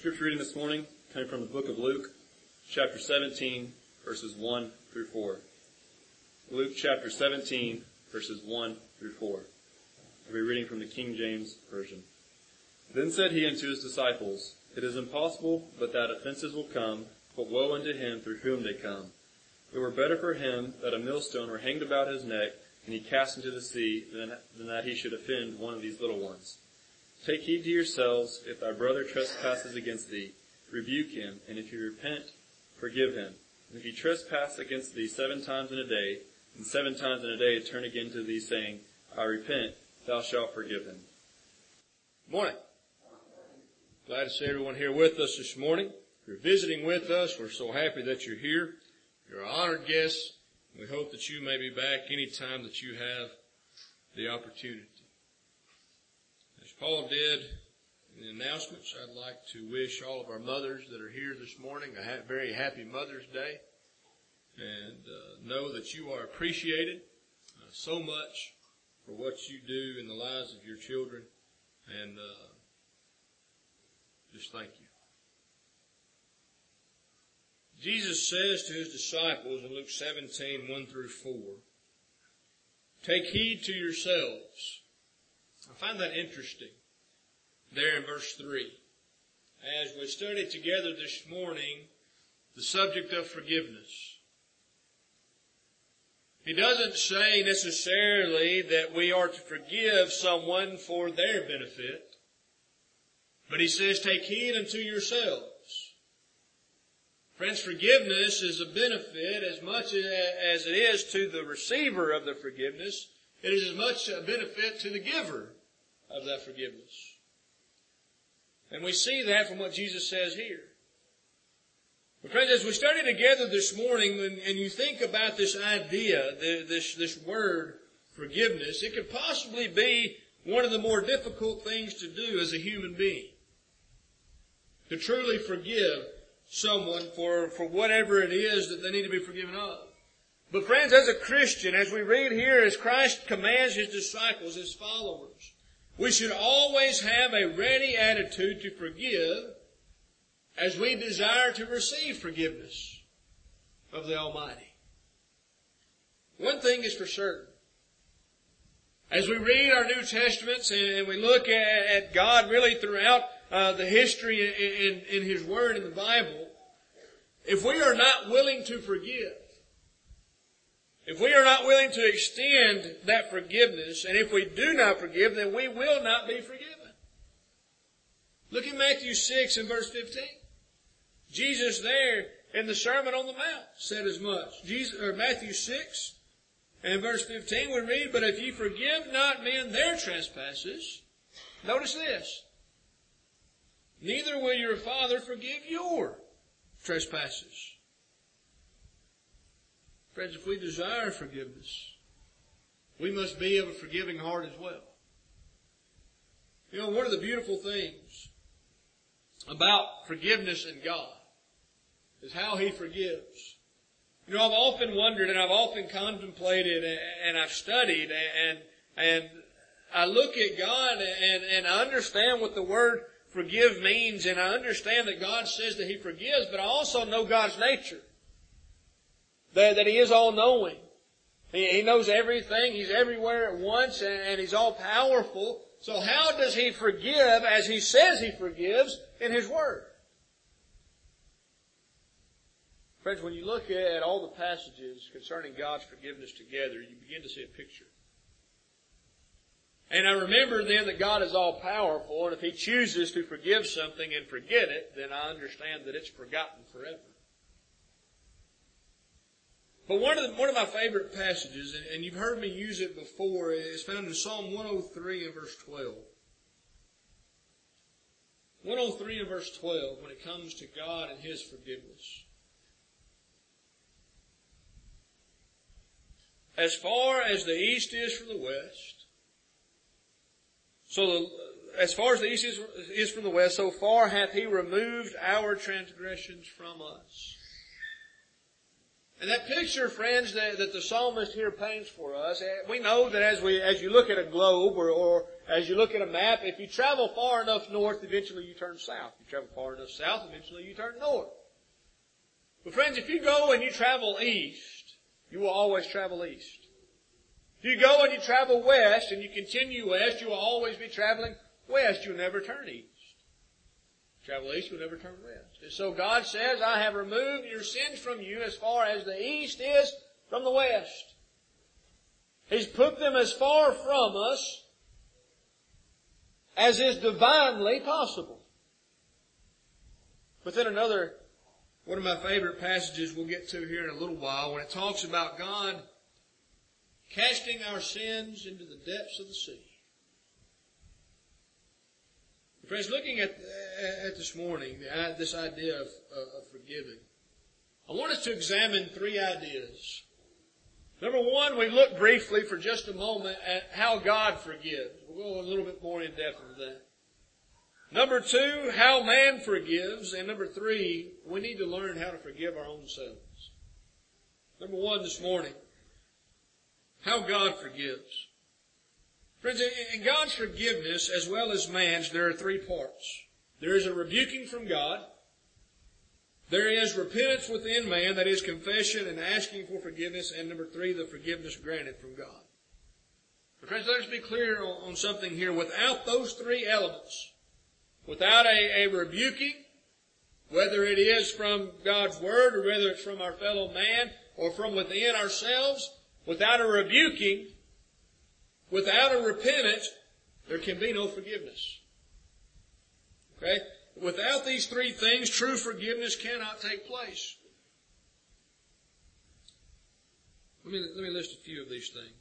Scripture reading this morning coming from the book of Luke, chapter 17, verses 1 through 4. Luke chapter 17, verses 1 through 4. I'll be reading from the King James Version. Then said he unto his disciples, It is impossible but that offenses will come, but woe unto him through whom they come. It were better for him that a millstone were hanged about his neck, and he cast into the sea, than that he should offend one of these little ones. Take heed to yourselves, if thy brother trespasses against thee, rebuke him, and if he repent, forgive him. And if he trespass against thee 7 times in a day, and 7 times in a day turn again to thee, saying, I repent, thou shalt forgive him. Good morning. Glad to see everyone here with us this morning. If you're visiting with us, we're so happy that you're here. You're an honored guest. We hope that you may be back any time that you have the opportunity. As Paul did in the announcements, I'd like to wish all of our mothers that are here this morning a very happy Mother's Day, and know that you are appreciated so much for what you do in the lives of your children, and just thank you. Jesus says to his disciples in Luke 17, 1 through 4, Take heed to yourselves. I find that interesting there in verse 3. As we studied together this morning, the subject of forgiveness. He doesn't say necessarily that we are to forgive someone for their benefit, but he says, take heed unto yourselves. Friends, forgiveness is a benefit as much as it is to the receiver of the forgiveness. It is as much a benefit to the giver of that forgiveness. And we see that from what Jesus says here. But friends, as we study together this morning, and you think about this idea, this word, forgiveness, it could possibly be one of the more difficult things to do as a human being. To truly forgive someone for whatever it is that they need to be forgiven of. But friends, as a Christian, as we read here, as Christ commands His disciples, His followers, we should always have a ready attitude to forgive as we desire to receive forgiveness of the Almighty. One thing is for certain. As we read our New Testaments and we look at God really throughout the history in His Word in the Bible, if we are not willing to forgive, if we are not willing to extend that forgiveness, and if we do not forgive, then we will not be forgiven. Look at Matthew 6 and verse 15. Jesus there in the Sermon on the Mount said as much. Matthew 6 and verse 15 we read, But if ye forgive not men their trespasses, notice this, neither will your Father forgive your trespasses. Friends, if we desire forgiveness, we must be of a forgiving heart as well. You know, one of the beautiful things about forgiveness in God is how He forgives. You know, I've often wondered and I've often contemplated and I've studied and I look at God and I understand what the word forgive means, and I understand that God says that He forgives, but I also know God's nature. That He is all-knowing. He knows everything. He's everywhere at once, and He's all-powerful. So how does He forgive as He says He forgives in His Word? Friends, when you look at all the passages concerning God's forgiveness together, you begin to see a picture. And I remember then that God is all-powerful, and if He chooses to forgive something and forget it, then I understand that it's forgotten forever. But one of my favorite passages, and you've heard me use it before, is found in Psalm 103 and verse 12. 103 and verse 12, when it comes to God and His forgiveness. As far as the east is from the west, as far as the east is from the west, so far hath He removed our transgressions from us. And that picture, friends, that the psalmist here paints for us, we know that as you look at a globe or as you look at a map, if you travel far enough north, eventually you turn south. If you travel far enough south, eventually you turn north. But friends, if you go and you travel east, you will always travel east. If you go and you travel west and you continue west, you will always be traveling west. You'll never turn east. Travel east, you'll never turn west. And so God says, I have removed your sins from you as far as the east is from the west. He's put them as far from us as is divinely possible. But then one of my favorite passages we'll get to here in a little while, when it talks about God casting our sins into the depths of the sea. Friends, looking at this morning, this idea of forgiving, I want us to examine three ideas. Number one, we look briefly for just a moment at how God forgives. We'll go a little bit more in depth into that. Number two, how man forgives. And number three, we need to learn how to forgive our own selves. Number one this morning, how God forgives. Friends, in God's forgiveness, as well as man's, there are three parts. There is a rebuking from God. There is repentance within man, that is confession and asking for forgiveness. And number three, the forgiveness granted from God. But friends, let us be clear on something here. Without those three elements, without a rebuking, whether it is from God's Word or whether it's from our fellow man or from within ourselves, without a rebuking, without a repentance, there can be no forgiveness. Okay? Without these three things, true forgiveness cannot take place. Let me list a few of these things.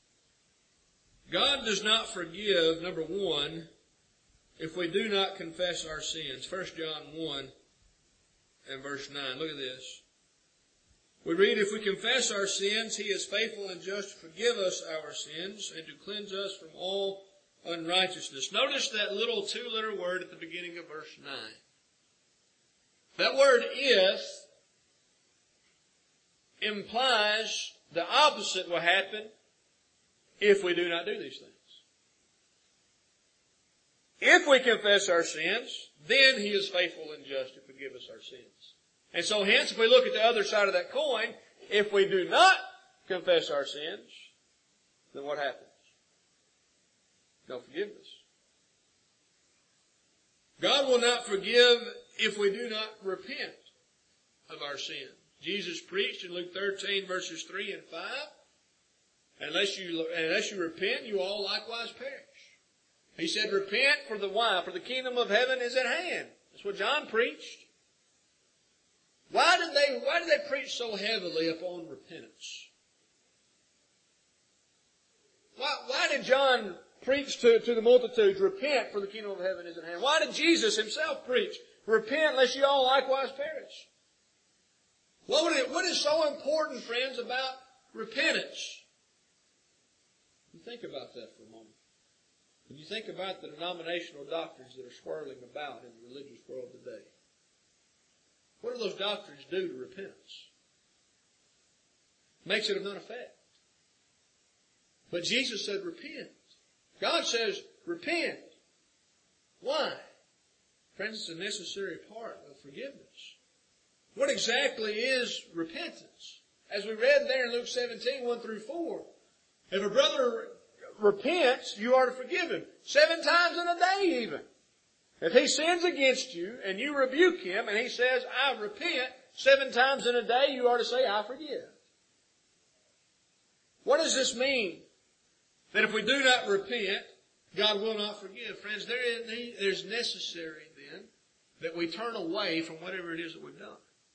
God does not forgive, number one, if we do not confess our sins. 1 John 1 and verse 9. Look at this. We read, if we confess our sins, He is faithful and just to forgive us our sins and to cleanse us from all unrighteousness. Notice that little two-letter word at the beginning of verse 9. That word if implies the opposite will happen if we do not do these things. If we confess our sins, then He is faithful and just to forgive us our sins. And so hence, if we look at the other side of that coin, if we do not confess our sins, then what happens? No forgiveness. God will not forgive if we do not repent of our sin. Jesus preached in Luke 13 verses 3 and 5, unless you repent, you all likewise perish. He said, repent for the kingdom of heaven is at hand. That's what John preached. Why did they preach so heavily upon repentance? Why did John preach to the multitudes, repent for the kingdom of heaven is at hand? Why did Jesus Himself preach, repent lest you all likewise perish? What is so important, friends, about repentance? You think about that for a moment. When you think about the denominational doctrines that are swirling about in the religious world today, what do those doctrines do to repentance? Makes it of none effect. But Jesus said, repent. God says, repent. Why? Friends, it's a necessary part of forgiveness. What exactly is repentance? As we read there in Luke 17, 1 through 4, if a brother repents, you are to forgive him 7 times in a day even. If he sins against you and you rebuke him and he says, I repent 7 times in a day, you are to say, I forgive. What does this mean? That if we do not repent, God will not forgive. Friends, there's necessary then that we turn away from whatever it is that we've done.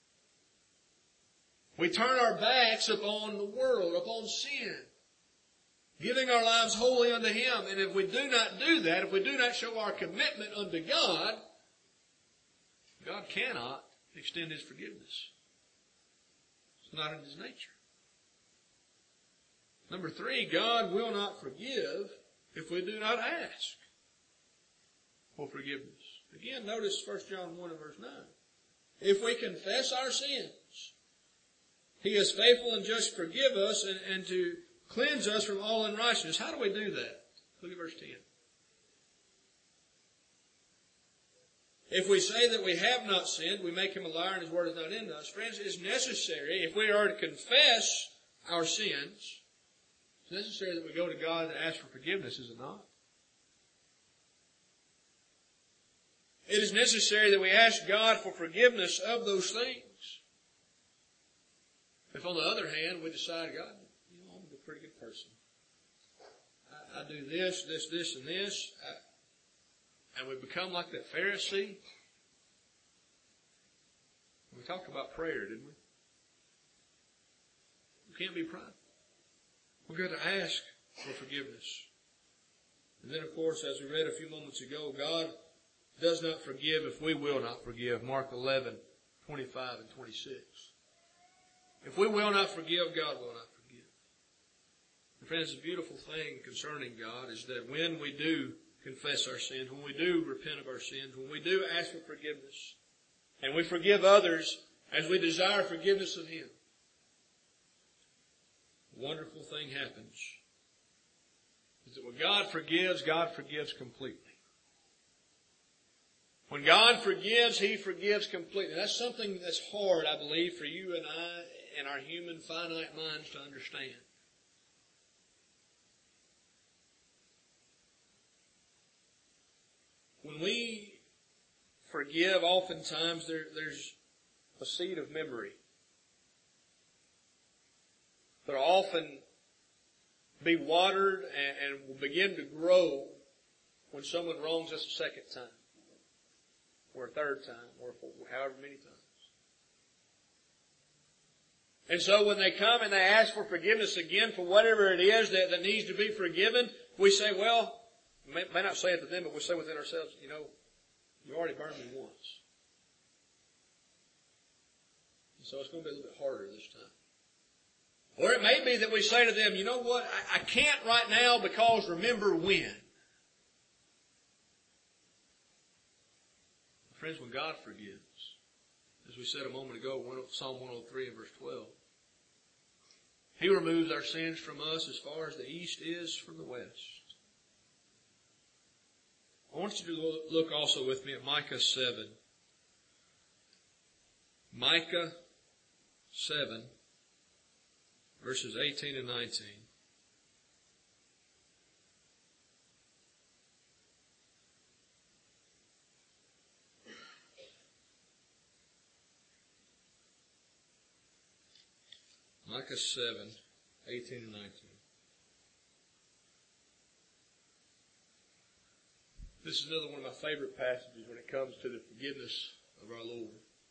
We turn our backs upon the world, upon sin, giving our lives wholly unto Him. And if we do not do that, if we do not show our commitment unto God, God cannot extend His forgiveness. It's not in His nature. Number 3, God will not forgive if we do not ask for forgiveness. Again, notice 1 John 1 and verse 9. If we confess our sins, He is faithful and just to forgive us and to cleanse us from all unrighteousness. How do we do that? Look at verse 10. If we say that we have not sinned, we make him a liar and his word is not in us. Friends, it's necessary, if we are to confess our sins, it's necessary that we go to God and ask for forgiveness, is it not? It is necessary that we ask God for forgiveness of those things. If on the other hand, we decide, God, I'm a pretty good person. I do this, and this. And we become like that Pharisee. We talked about prayer, didn't we? We can't be prideful. We've got to ask for forgiveness. And then, of course, as we read a few moments ago, God does not forgive if we will not forgive. Mark 11:25 and 26. If we will not forgive, God will not forgive. And friends, the beautiful thing concerning God is that when we do confess our sins, when we do repent of our sins, when we do ask for forgiveness, and we forgive others as we desire forgiveness of Him, a wonderful thing happens. Is that when God forgives completely. When God forgives, He forgives completely. That's something that's hard, I believe, for you and I and our human finite minds to understand. When we forgive, oftentimes there's a seed of memory. That'll often be watered and will begin to grow when someone wrongs us a second time, or a third time, or however many times. And so when they come and they ask for forgiveness again for whatever it is that needs to be forgiven, we say, well, may not say it to them, but we say within ourselves, you already burned me once. And so it's going to be a little bit harder this time. Or it may be that we say to them, you know what, I can't right now because remember when. Friends, when God forgives, as we said a moment ago, Psalm 103 and verse 12, He removes our sins from us as far as the east is from the west. I want you to look also with me at Micah 7. Micah 7, verses 18 and 19. Micah 7, 18 and 19. This is another one of my favorite passages when it comes to the forgiveness of our Lord.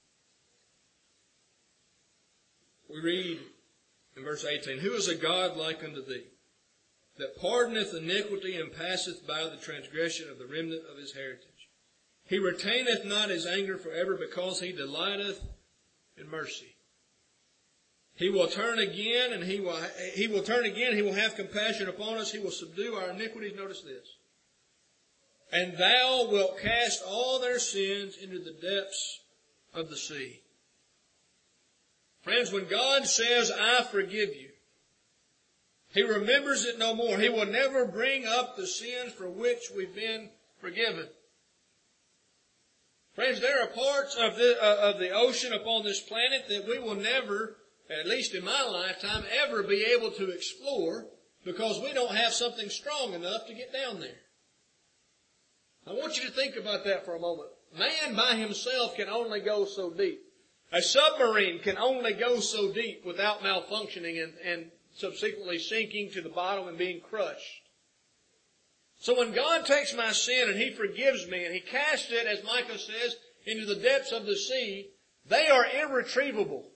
We read in verse 18, Who is a God like unto thee, that pardoneth iniquity and passeth by the transgression of the remnant of his heritage? He retaineth not his anger forever, because he delighteth in mercy. He will turn again, and he will have compassion upon us. He will subdue our iniquities. Notice this. And thou wilt cast all their sins into the depths of the sea. Friends, when God says, I forgive you, He remembers it no more. He will never bring up the sins for which we've been forgiven. Friends, there are parts of the ocean upon this planet that we will never, at least in my lifetime, ever be able to explore because we don't have something strong enough to get down there. I want you to think about that for a moment. Man by himself can only go so deep. A submarine can only go so deep without malfunctioning and subsequently sinking to the bottom and being crushed. So when God takes my sin and He forgives me and He casts it, as Micah says, into the depths of the sea, they are irretrievable.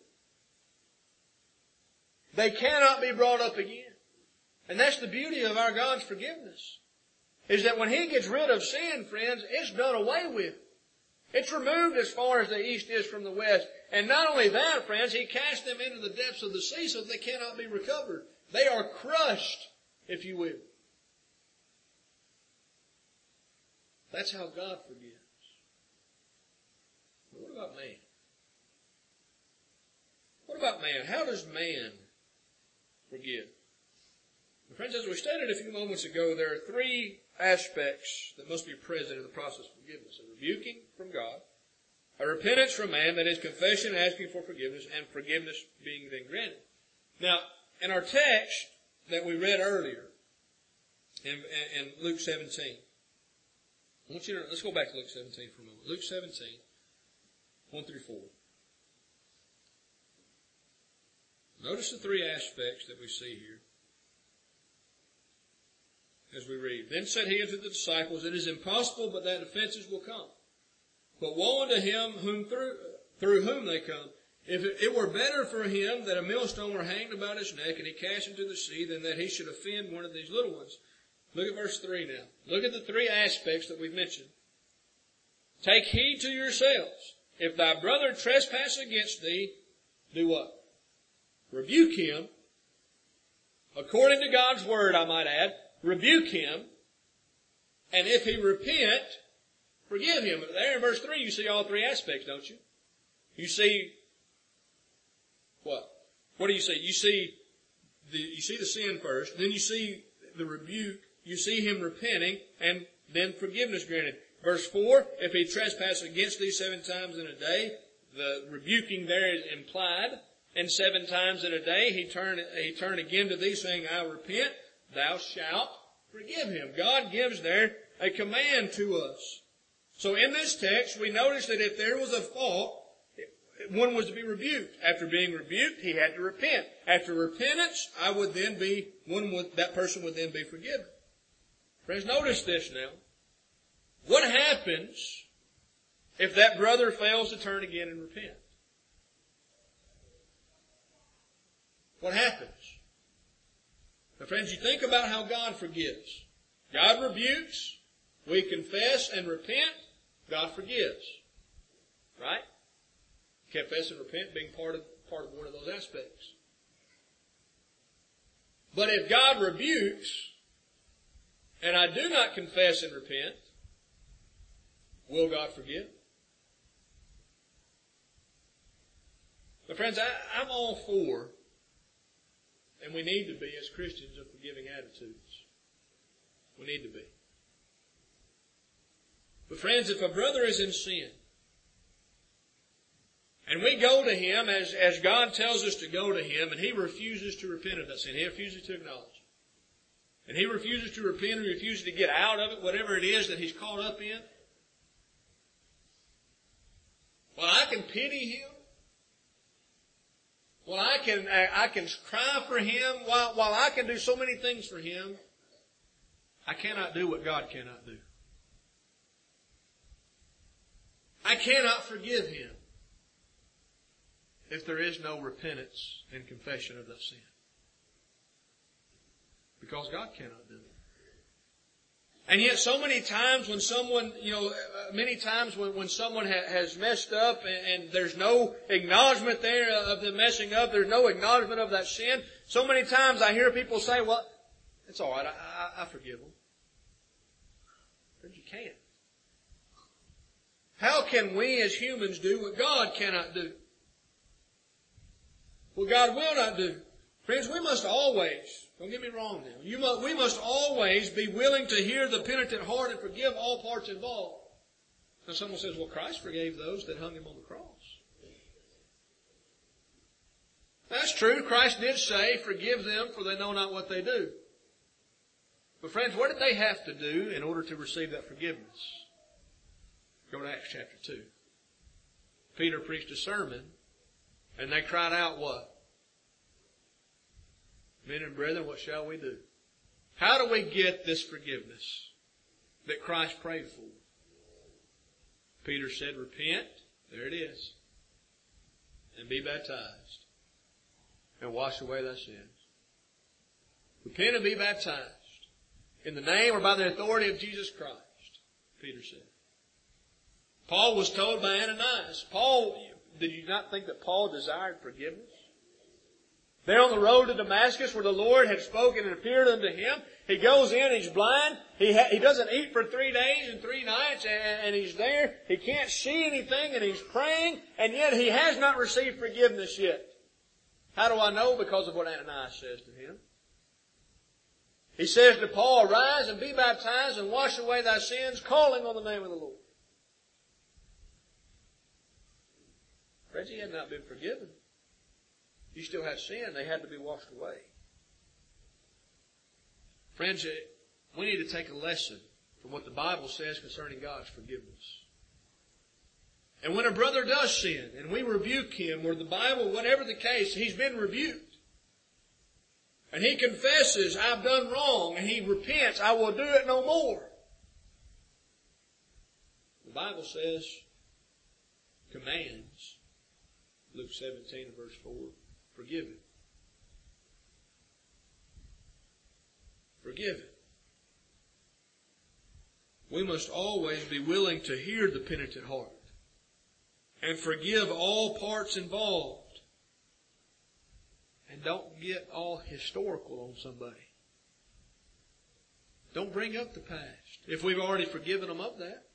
They cannot be brought up again. And that's the beauty of our God's forgiveness. Is that when He gets rid of sin, friends, it's done away with. It's removed as far as the east is from the west. And not only that, friends, He cast them into the depths of the sea so that they cannot be recovered. They are crushed, if you will. That's how God forgives. But what about man? What about man? How does man forgive? Friends, as we stated a few moments ago, there are three aspects that must be present in the process of forgiveness. A rebuking from God, a repentance from man, that is confession, asking for forgiveness, and forgiveness being then granted. Now, in our text that we read earlier, in Luke 17, let's go back to Luke 17 for a moment. Luke 17, 1 through 4. Notice the three aspects that we see here as we read. Then said he unto the disciples, it is impossible but that offenses will come. But woe unto him through whom they come. If it were better for him that a millstone were hanged about his neck and he cast into the sea than that he should offend one of these little ones. Look at verse 3 now. Look at the three aspects that we've mentioned. Take heed to yourselves. If thy brother trespass against thee, do what? Rebuke him. According to God's word, I might add, rebuke him. And if he repent, forgive him. There in verse 3 you see all three aspects, don't you? You see what? What do you see? You see the sin first, then you see the rebuke, you see him repenting, and then forgiveness granted. Verse 4, if he trespass against thee 7 times in a day, the rebuking there is implied. And 7 times in a day he turn again to thee, saying, I repent, thou shalt forgive him. God gives there a command to us. So in this text, we notice that if there was a fault, one was to be rebuked. After being rebuked, he had to repent. After repentance, that person would then be forgiven. Friends, notice this now. What happens if that brother fails to turn again and repent? What happens? Now, friends, you think about how God forgives. God rebukes, we confess and repent, God forgives. Right? Confess and repent being part of one of those aspects. But if God rebukes, and I do not confess and repent, will God forgive? But friends, I'm all for, and we need to be as Christians, of forgiving attitudes. We need to be. But friends, if a brother is in sin, and we go to him as God tells us to go to him, and he refuses to repent of that sin, he refuses to acknowledge it, and he refuses to repent and refuses to get out of it, whatever it is that he's caught up in, well, I can pity him. Well, I can cry for him. While I can do so many things for him, I cannot do what God cannot do. I cannot forgive him if there is no repentance and confession of that sin. Because God cannot do it. And yet so many times when someone, when someone has messed up and there's no acknowledgement there of them messing up, there's no acknowledgement of that sin, so many times I hear people say, well, it's all right, I forgive them. But you can't. How can we as humans do what God cannot do? What God will not do? Friends, we must always, don't get me wrong now, we must always be willing to hear the penitent heart and forgive all parts involved. Now someone says, well, Christ forgave those that hung him on the cross. That's true. Christ did say, forgive them for they know not what they do. But friends, what did they have to do in order to receive that forgiveness? Go to Acts chapter 2. Peter preached a sermon, and they cried out what? Men and brethren, what shall we do? How do we get this forgiveness that Christ prayed for? Peter said, repent, there it is, and be baptized, and wash away thy sins. Repent and be baptized in the name or by the authority of Jesus Christ, Peter said. Paul was told by Ananias. Did you not think that Paul desired forgiveness? There on the road to Damascus where the Lord had spoken and appeared unto him, he goes in, he's blind, he doesn't eat for 3 days and 3 nights, and he's there, he can't see anything, and he's praying, and yet he has not received forgiveness yet. How do I know? Because of what Ananias says to him. He says to Paul, "Arise and be baptized and wash away thy sins, calling on the name of the Lord." Friends, he had not been forgiven. He still had sin. They had to be washed away. Friends, we need to take a lesson from what the Bible says concerning God's forgiveness. And when a brother does sin, and we rebuke him, or the Bible, whatever the case, he's been rebuked. And he confesses, "I've done wrong," and he repents, "I will do it no more." The Bible says, commands, Luke 17 verse 4, forgive it. Forgive it. We must always be willing to hear the penitent heart and forgive all parts involved. And don't get all historical on somebody. Don't bring up the past. If we've already forgiven them of that,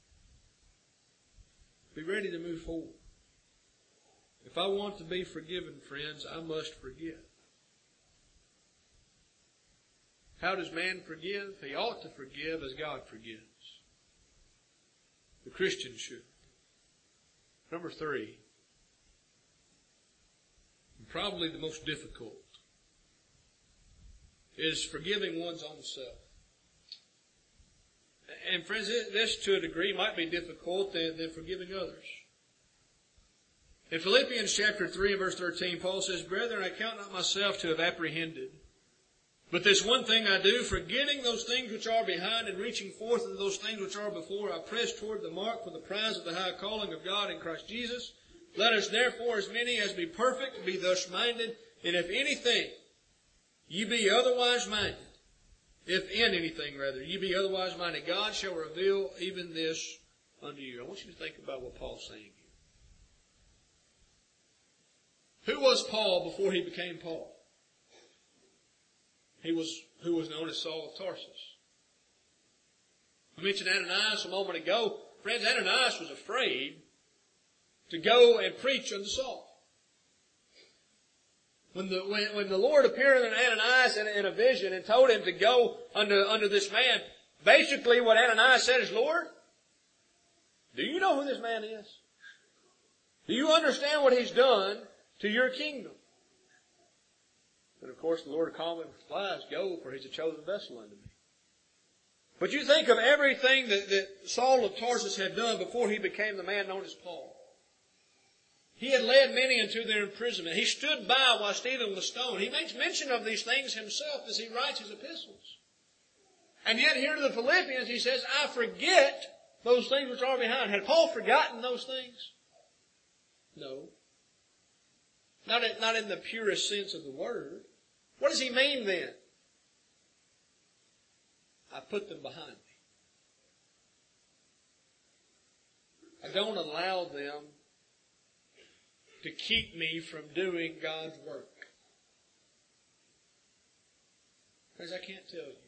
be ready to move forward. If I want to be forgiven, friends, I must forgive. How does man forgive? He ought to forgive as God forgives. The Christian should. Number 3, and probably the most difficult, is forgiving one's own self. And friends, this to a degree might be difficult than forgiving others. In Philippians chapter 3 and verse 13, Paul says, "Brethren, I count not myself to have apprehended. But this one thing I do, forgetting those things which are behind and reaching forth to those things which are before, I press toward the mark for the prize of the high calling of God in Christ Jesus. Let us therefore, as many as be perfect, be thus minded. And if anything, ye be otherwise minded, if in anything rather, ye be otherwise minded, God shall reveal even this unto you." I want you to think about what Paul's saying here. Who was Paul before he became Paul? He was who was known as Saul of Tarsus. I mentioned Ananias a moment ago. Friends, Ananias was afraid to go and preach unto Saul. When the Lord appeared unto Ananias in a vision and told him to go unto this man, basically what Ananias said is, "Lord, do you know who this man is? Do you understand what he's done to your kingdom?" And of course the Lord calmly replies, "Go, for he's a chosen vessel unto me." But you think of everything that Saul of Tarsus had done before he became the man known as Paul. He had led many into their imprisonment. He stood by while Stephen was stoned. He makes mention of these things himself as he writes his epistles. And yet here to the Philippians he says, "I forget those things which are behind." Had Paul forgotten those things? No. Not in the purest sense of the word. What does he mean then? I put them behind me. I don't allow them to keep me from doing God's work. Because I can't tell you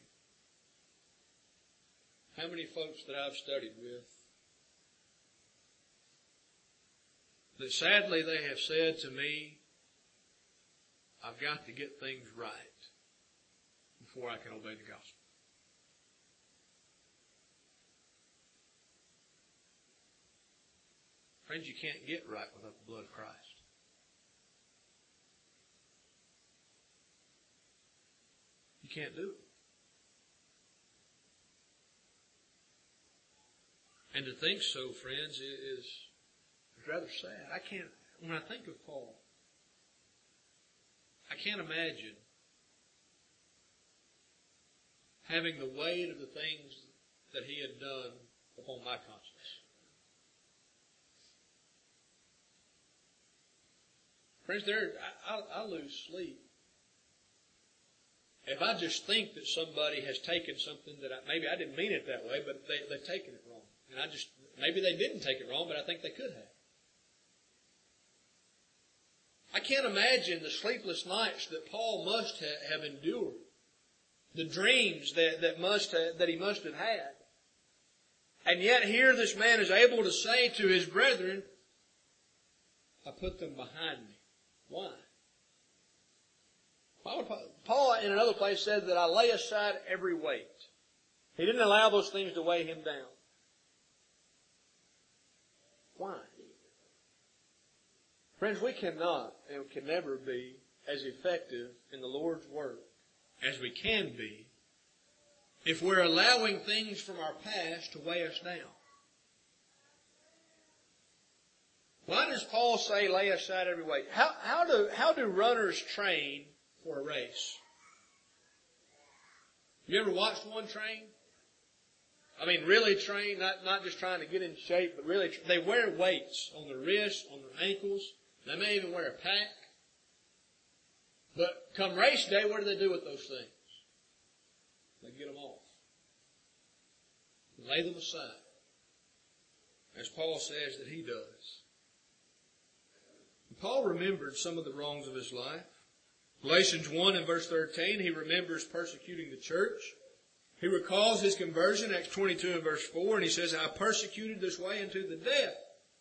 how many folks that I've studied with that sadly they have said to me, "I've got to get things right before I can obey the gospel." Friends, you can't get right without the blood of Christ. You can't do it. And to think so, friends, is rather sad. When I think of Paul, I can't imagine having the weight of the things that he had done upon my conscience. Friends, I lose sleep if I just think that somebody has taken something that maybe I didn't mean it that way, but they've taken it wrong. And maybe they didn't take it wrong, but I think they could have. I can't imagine the sleepless nights that Paul must have endured, the dreams that he must have had. And yet here this man is able to say to his brethren, "I put them behind me." Why? Paul, in another place, said that I lay aside every weight. He didn't allow those things to weigh him down. Why? Friends, we cannot and can never be as effective in the Lord's work as we can be if we're allowing things from our past to weigh us down. Why does Paul say lay aside every weight? How do runners train for a race? You ever watched one train? I mean, really train, not just trying to get in shape, but really, they wear weights on their wrists, on their ankles. They may even wear a pack. But come race day, what do they do with those things? They get them off. Lay them aside. As Paul says that he does. Paul remembered some of the wrongs of his life. Galatians 1 and verse 13, he remembers persecuting the church. He recalls his conversion, Acts 22 and verse 4, and he says, I persecuted this way unto the death.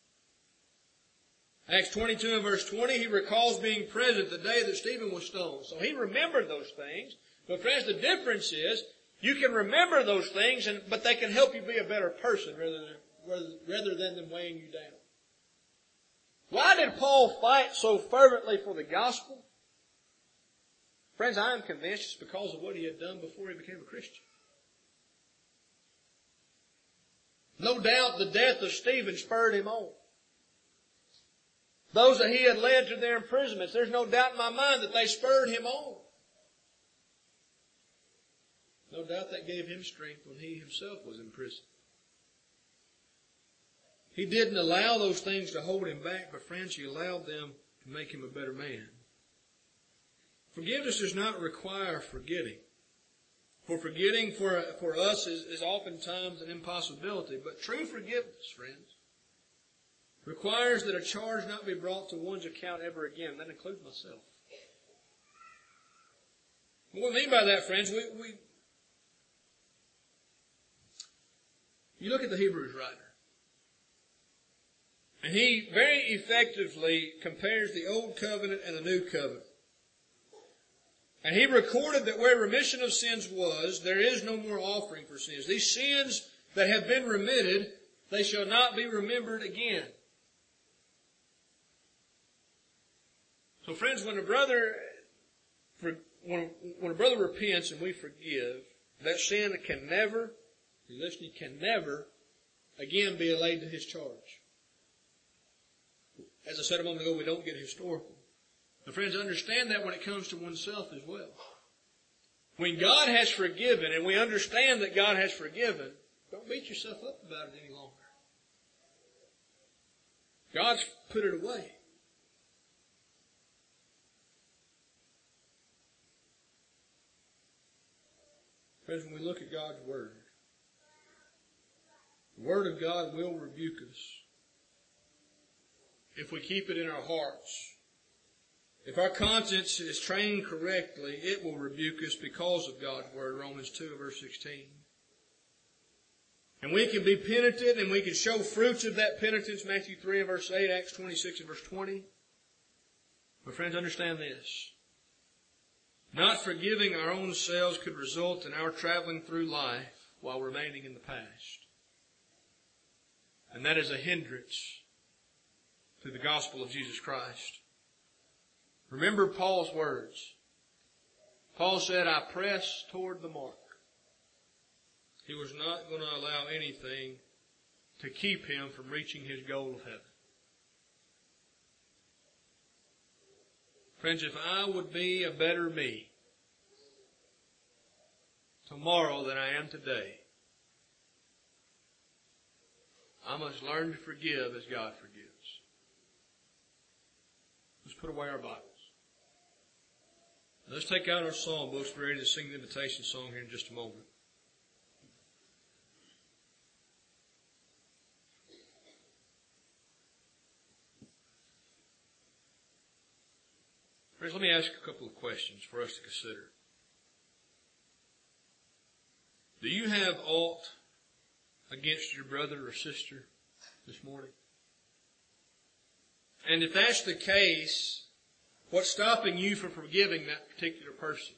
Acts 22 and verse 20, he recalls being present the day that Stephen was stoned. So he remembered those things. But friends, the difference is, you can remember those things, but they can help you be a better person rather than them weighing you down. Why did Paul fight so fervently for the gospel? Friends, I am convinced it's because of what he had done before he became a Christian. No doubt the death of Stephen spurred him on. Those that he had led to their imprisonments, there's no doubt in my mind that they spurred him on. No doubt that gave him strength when he himself was in prison. He didn't allow those things to hold him back, but friends, he allowed them to make him a better man. Forgiveness does not require forgetting. For forgetting for us is oftentimes an impossibility. But true forgiveness, friends, requires that a charge not be brought to one's account ever again. That includes myself. What we mean by that, friends, you look at the Hebrews writer. And he very effectively compares the Old Covenant and the New Covenant. And he recorded that where remission of sins was, there is no more offering for sins. These sins that have been remitted, they shall not be remembered again. So friends, when a brother repents and we forgive, that sin can never, you listening, can never again be laid to his charge. As I said a moment ago, we don't get historical. But friends, understand that when it comes to oneself as well. When God has forgiven, and we understand that God has forgiven, don't beat yourself up about it any longer. God's put it away. Friends, when we look at God's Word, the Word of God will rebuke us if we keep it in our hearts. If our conscience is trained correctly, it will rebuke us because of God's Word, Romans 2 verse 16. And we can be penitent and we can show fruits of that penitence, Matthew 3 and verse 8, Acts 26 and verse 20. But friends, understand this. Not forgiving our own selves could result in our traveling through life while remaining in the past. And that is a hindrance to the gospel of Jesus Christ. Remember Paul's words. Paul said, I press toward the mark. He was not going to allow anything to keep him from reaching his goal of heaven. Friends, if I would be a better me tomorrow than I am today, I must learn to forgive as God forgives. Let's put away our Bibles. Let's take out our psalm books. We're ready to sing the invitation song here in just a moment. Friends, let me ask you a couple of questions for us to consider. Do you have aught against your brother or sister this morning? And if that's the case, What's stopping you from forgiving that particular person?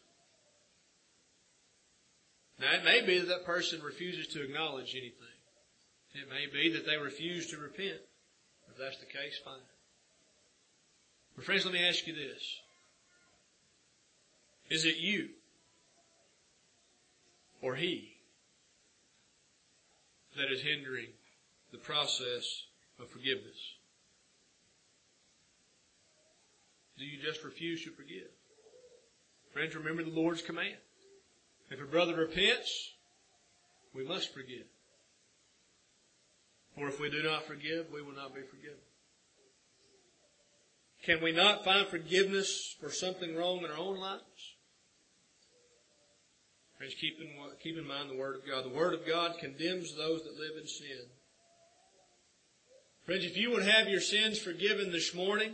Now, it may be that that person refuses to acknowledge anything. It may be that they refuse to repent. If that's the case, fine. But friends, let me ask you this. Is it you or he that is hindering the process of forgiveness? Do you just refuse to forgive? Friends, remember the Lord's command. If a brother repents, we must forgive. For if we do not forgive, we will not be forgiven. Can we not find forgiveness for something wrong in our own lives? Friends, keep in mind the Word of God. The Word of God condemns those that live in sin. Friends, if you would have your sins forgiven this morning,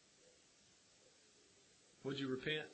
would you repent?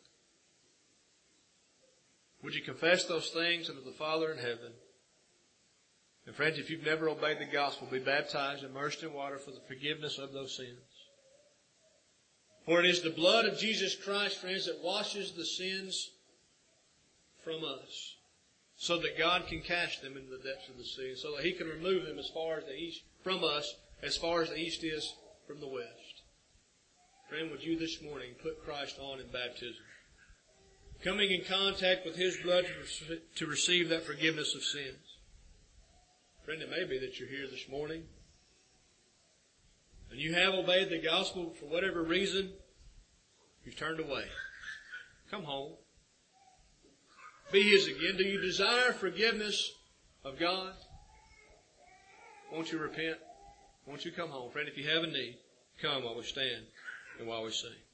Would you confess those things unto the Father in heaven? And friends, if you've never obeyed the gospel, be baptized, immersed in water for the forgiveness of those sins. For it is the blood of Jesus Christ, friends, that washes the sins from us, so that God can cast them into the depths of the sea, so that He can remove them as far as the east from us, as far as the east is from the west. Friend, would you this morning put Christ on in baptism, coming in contact with His blood to receive that forgiveness of sins? Friend, it may be that you're here this morning and you have obeyed the gospel for whatever reason. You've turned away. Come home. Be His again. Do you desire forgiveness of God? Won't you repent? Won't you come home? Friend, if you have a need, come while we stand and while we sing.